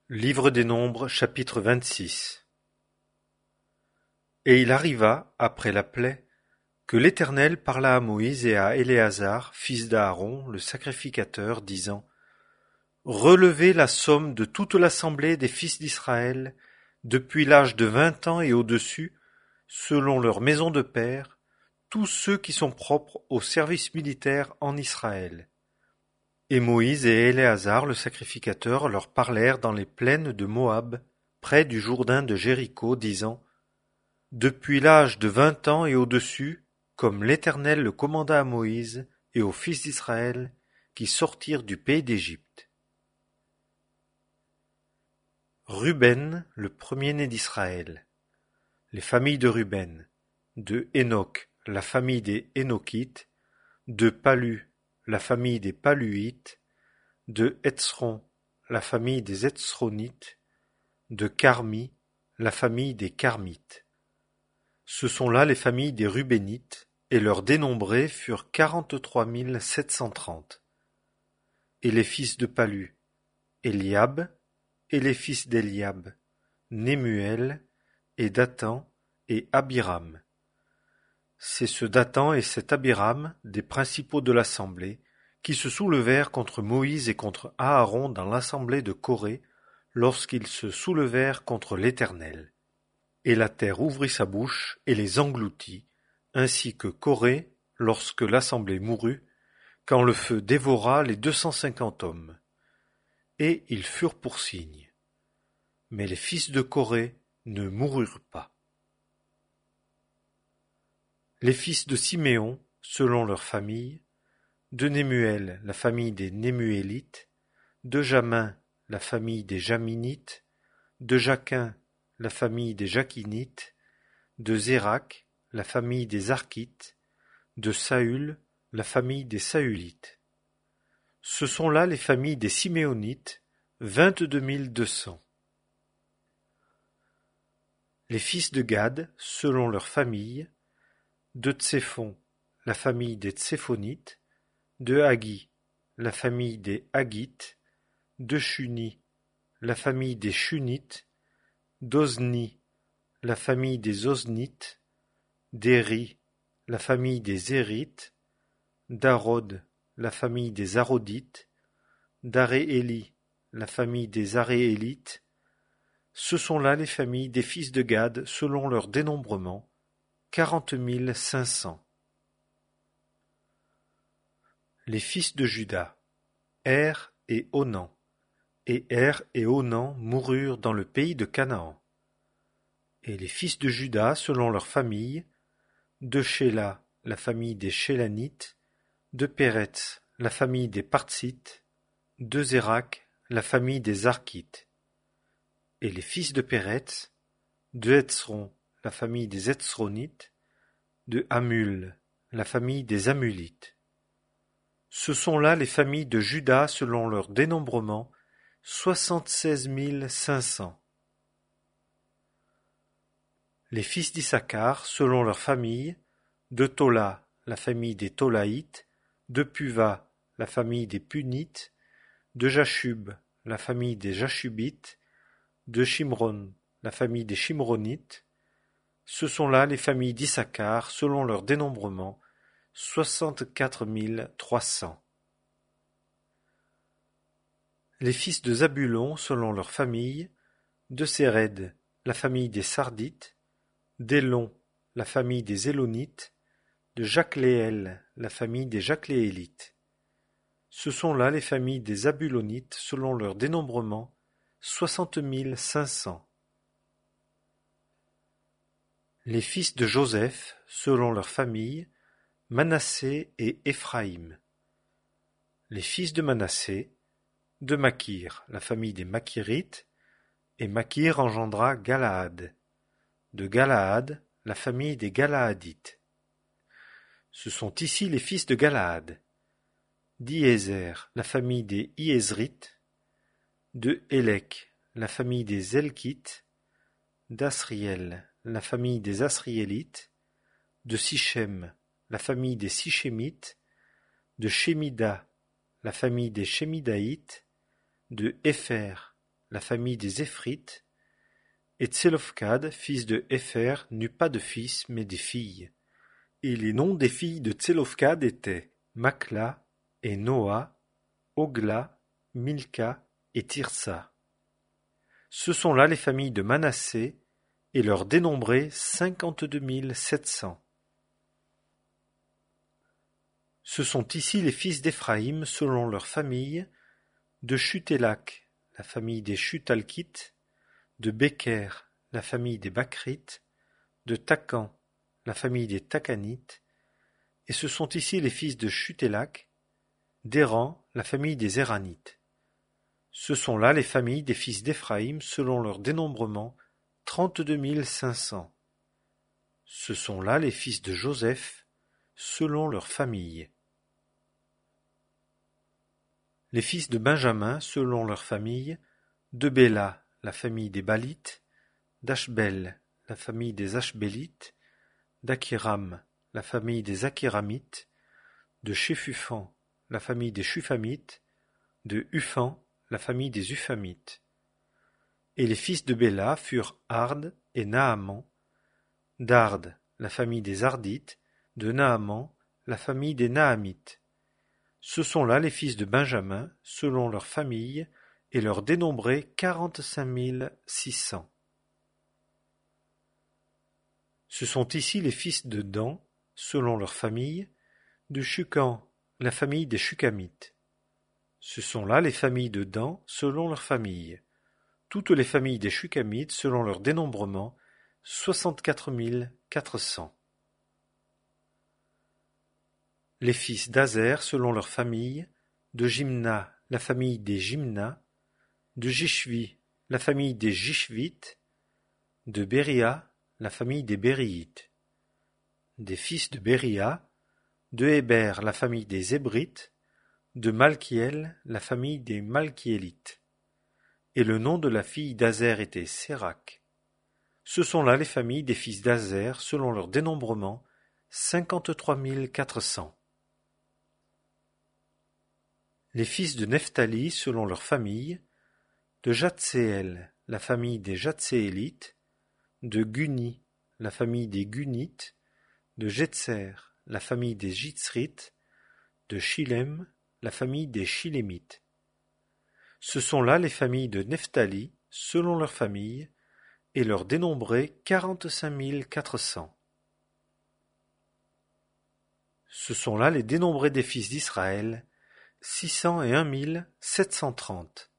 Livre des Nombres, chapitre 26. Et il arriva, après la plaie, que l'Éternel parla à Moïse et à Éléazar, fils d'Aaron, le sacrificateur, disant: Relevez la somme de toute l'assemblée des fils d'Israël, depuis l'âge de 20 ans et au-dessus, selon leur maison de père, tous ceux qui sont propres au service militaire en Israël. Et Moïse et Éléazar le sacrificateur leur parlèrent dans les plaines de Moab, près du Jourdain de Jéricho, disant: Depuis l'âge de 20 ans et au-dessus, comme l'Éternel le commanda à Moïse et aux fils d'Israël, qui sortirent du pays d'Égypte. Ruben, le premier-né d'Israël. Les familles de Ruben: de Hénoc, la famille des Hénokites; de Pallu, la famille des Palluites; de Hétzron, la famille des Hétzronites; de Carmi, la famille des Carmites. Ce sont là les familles des Rubénites, et leurs dénombrés furent 43 730. Et les fils de Pallu: Eliab; et les fils d'Eliab: Nemuel, et Dathan, et Abiram. C'est ce Dathan et cet Abiram, des principaux de l'assemblée, qui se soulevèrent contre Moïse et contre Aaron dans l'assemblée de Coré, lorsqu'ils se soulevèrent contre l'Éternel. Et la terre ouvrit sa bouche et les engloutit, ainsi que Coré, lorsque l'assemblée mourut, quand le feu dévora les 250 hommes. Et ils furent pour signe. Mais les fils de Coré ne moururent pas. Les fils de Siméon, selon leurs familles: de Nemuel, la famille des Nemuélites; de Jamin, la famille des Jaminites; de Jaquin, la famille des Jaquinites; de Zérak, la famille des Arkites; de Saül, la famille des Saülites. Ce sont là les familles des Siméonites, 22 200. Les fils de Gad, selon leurs familles: de Tséphon, la famille des Tséphonites; de Haggi, la famille des Haggites; de Shuni, la famille des Shunites; d'Ozni, la famille des Oznites; d'Éri, la famille des Érites; d'Arod, la famille des Arodites; d'Arééli, la famille des Aréélites. Ce sont là les familles des fils de Gad selon leur dénombrement, 40 500. Les fils de Juda: Er et Onan. Et Er et Onan moururent dans le pays de Canaan. Et les fils de Juda selon leurs familles: de Shéla, la famille des Shélanites; de Péretz, la famille des Partsites; de Zérak, la famille des Arkites. Et les fils de Péretz: de Hétzron, la famille des Hétzronites; de Hamul, la famille des Hamulites. Ce sont là les familles de Juda selon leur dénombrement, 76 500. Les fils d'Issachar selon leurs familles: de Tola, la famille des Tolaïtes; de Puva, la famille des Punites; de Jashub, la famille des Jashubites; de Shimron, la famille des Shimronites. Ce sont là les familles d'Issachar selon leur dénombrement, 64 300. Les fils de Zabulon selon leurs familles: de Séred, la famille des Sardites; d'Élon, la famille des Élonites; de Jacléel, la famille des Jacléélites. Ce sont là les familles des Zabulonites selon leur dénombrement, 60 500. Les fils de Joseph selon leurs familles: Manassé et Éphraïm. Les fils de Manassé: de Makir, la famille des Makirites; et Makir engendra Galaad; de Galaad, la famille des Galaadites. Ce sont ici les fils de Galaad: d'Iézer, la famille des Iézrites; de Hélek, la famille des Helkites; d'Asriel, la famille des Asriélites; de Sichem, la famille des Sichémites; de Shémida, la famille des Shémidaïtes; de Hépher, la famille des Éphrites, et Tselophkhad, fils de Hépher, n'eut pas de fils, mais des filles. Et les noms des filles de Tselophkhad étaient Makhla et Noa, Hogla, Milka et Tirsa. Ce sont là les familles de Manassé, et leur dénombré 52 700. Ce sont ici les fils d'Éphraïm selon leurs familles, de Chutélak, la famille des Chutalkites, de Béker, la famille des Bakrites, de Takan, la famille des Takanites, et ce sont ici les fils de Chutélak, d'Héran, la famille des Héranites. Ce sont là les familles des fils d'Éphraïm selon leur dénombrement, 32 500. Ce sont là les fils de Joseph selon leurs familles. Les fils de Benjamin selon leurs familles, de Béla, la famille des Balites, d'Ashbel, la famille des Ashbélites, d'Akiram, la famille des Akiramites, de Shéphupan, la famille des Shufamites, de Huphan, la famille des Uphamites. Et les fils de Béla furent Ard et Naaman, d'Ard, la famille des Ardites, de Naaman, la famille des Naamites. Ce sont là les fils de Benjamin, selon leurs familles, et leur dénombré 45 600. Ce sont ici les fils de Dan, selon leurs familles, de Shukan, la famille des Shukamites. Ce sont là les familles de Dan, selon leurs familles. Toutes les familles des Shukamites, selon leur dénombrement, 64 400. Les fils d'Azer, selon leurs familles, de Jimna, la famille des Jimna, de Jishvi, la famille des Jishvites, de Béria, la famille des Bériites. Des fils de Béria, de Héber, la famille des Hébrites, de Malkiel, la famille des Malkiélites. Et le nom de la fille d'Azer était Sérac. Ce sont là les familles des fils d'Azer, selon leur dénombrement, 53 400. Les fils de Nephtali, selon leur famille, de Jatséel, la famille des Jatséélites, de Guni, la famille des Gunites, de Jetser, la famille des Jitzrites, de Shilem, la famille des Shilémites. Ce sont là les familles de Nephtali, selon leur famille, et leur dénombré 45 400. Ce sont là les dénombrés des fils d'Israël, 601 730.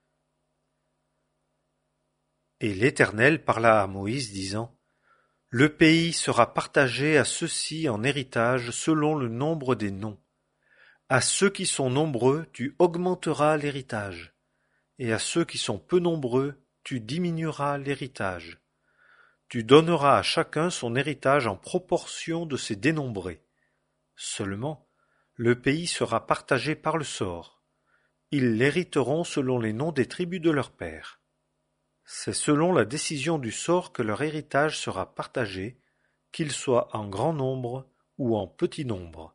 Et l'Éternel parla à Moïse, disant: Le pays sera partagé à ceux-ci en héritage selon le nombre des noms. À ceux qui sont nombreux, tu augmenteras l'héritage, et à ceux qui sont peu nombreux, tu diminueras l'héritage. Tu donneras à chacun son héritage en proportion de ses dénombrés. Seulement, le pays sera partagé par le sort. Ils l'hériteront selon les noms des tribus de leurs pères. C'est selon la décision du sort que leur héritage sera partagé, qu'il soit en grand nombre ou en petit nombre.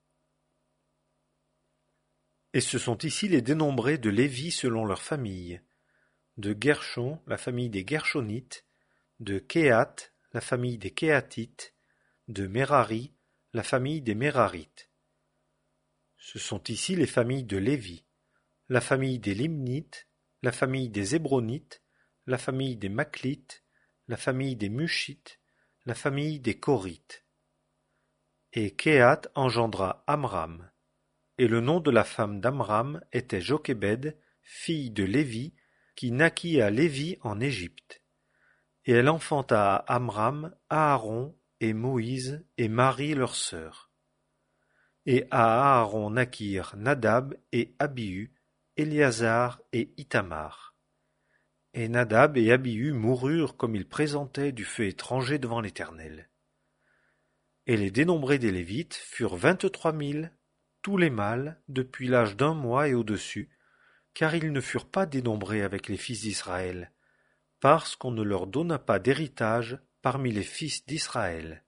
Et ce sont ici les dénombrés de Lévi selon leur famille, de Gershon, la famille des Gershonites, de Kéhat, la famille des Kéhatites, de Merari, la famille des Merarites. Ce sont ici les familles de Lévi, la famille des Limnites, la famille des Hébronites, la famille des Maklites, la famille des Mushites, la famille des Korites. Et Kéhat engendra Amram. Et le nom de la femme d'Amram était Jochébed, fille de Lévi, qui naquit à Lévi en Égypte. Et elle enfanta à Amram Aaron et Moïse et Marie leur sœur. Et à Aaron naquirent Nadab et Abihu, Éléazar et Ithamar. Et Nadab et Abihu moururent comme ils présentaient du feu étranger devant l'Éternel. Et les dénombrés des Lévites furent 23 000, tous les mâles, depuis l'âge d'1 mois et au-dessus, car ils ne furent pas dénombrés avec les fils d'Israël, parce qu'on ne leur donna pas d'héritage parmi les fils d'Israël.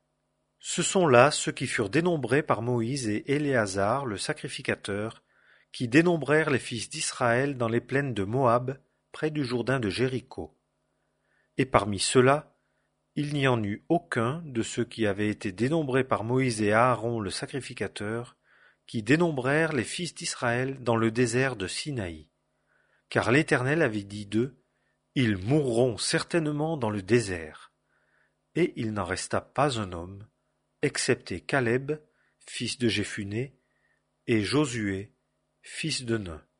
Ce sont là ceux qui furent dénombrés par Moïse et Éléazar le sacrificateur, qui dénombrèrent les fils d'Israël dans les plaines de Moab, près du Jourdain de Jéricho. Et parmi ceux-là, il n'y en eut aucun de ceux qui avaient été dénombrés par Moïse et Aaron le sacrificateur, qui dénombrèrent les fils d'Israël dans le désert de Sinaï. Car l'Éternel avait dit d'eux, ils mourront certainement dans le désert. Et il n'en resta pas un homme, excepté Caleb, fils de Jéphuné, et Josué, fils de Nun.